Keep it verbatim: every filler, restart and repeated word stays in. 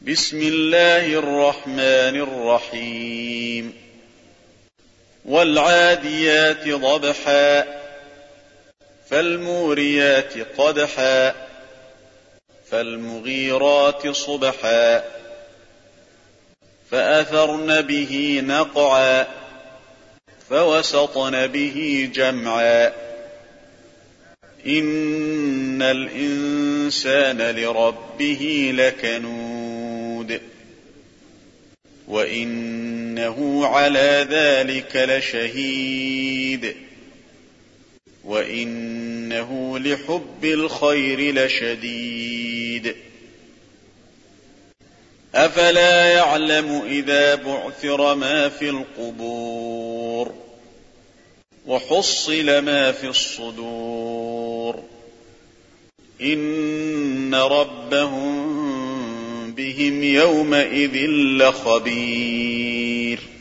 بسم الله الرحمن الرحيم والعاديات ضبحا فالموريات قدحا فالمغيرات صبحا فأثرن به نقعا فوسطن به جمعا إن الإنسان لربه لكنود وإنه على ذلك لشهيد وإنه لحب الخير لشديد أفلا يعلم إذا بعثر ما في القبور وحصل ما في الصدور إن ربهم بهم يومئذ لخبير